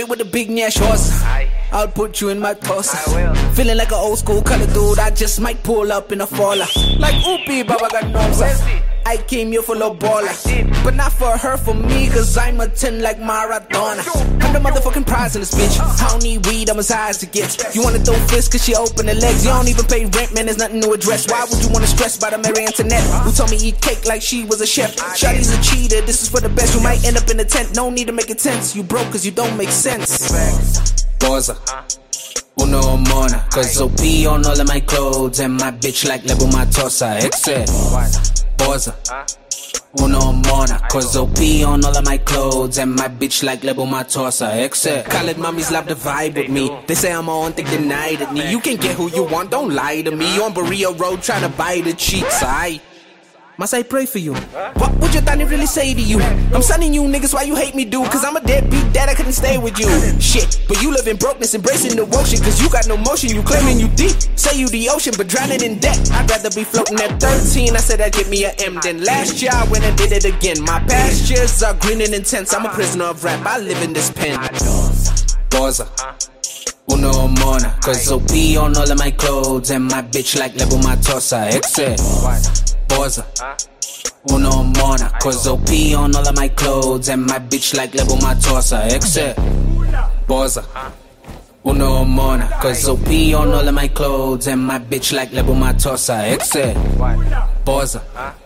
shit with a big Nash horse. I'll put you in my toss. I will. Feeling like an old school color dude, I just might pull up in a faller. Like Oopie, Baba got norms. I came here for a baller, but not for her, for me, cause I'm a 10 like Maradona. I'm the motherfucking prize in this bitch. I don't need weed, I'm as high as it gets. You wanna throw fists cause she open her legs. You don't even pay rent, man, there's nothing to address. Why would you wanna stress about a Marie Antoinette who told me eat cake like she was a chef? Shawty's a cheater, this is for the best. You might end up in a tent, no need to make it tense. You broke cause you don't make sense. Boza, uno mona, cause OP on all of my clothes, and my bitch like Lebo Matosa, excel. Boza, uno mona, cause OP on all of my clothes, and my bitch like Lebo Matosa, excel. Call it mommies love the vibe with me. They say I'm on, think denied at me. You can get who you want, don't lie to me. On Barrio Road trying to buy the cheeks, must I pray for you? What would your daddy really say to you? I'm sending you niggas why you hate me, dude. Cause I'm a deadbeat dad, I couldn't stay with you. Shit, but you live in brokenness, embracing the ocean. Cause you got no motion, you claiming you deep. Say you the ocean, but drowning in debt. I'd rather be floating at 13. I said I'd get me a M. Then last year I went and did it again. My past years are green and intense. I'm a prisoner of rap, I live in this pen. Boza, uno mona, cause OP on all of my clothes, and my bitch like Lebo Matosa, excel. Boza, uno mona, cause OP on all of my clothes, and my bitch like Lebo Matosa, excel. Boza, uno mona, cause OP on all of my clothes, and my bitch like Lebo Matosa, excel. Boza,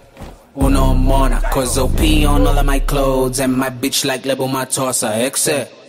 uno mona, cause OP on all of my clothes, and my bitch like Lebo Matosa, excel.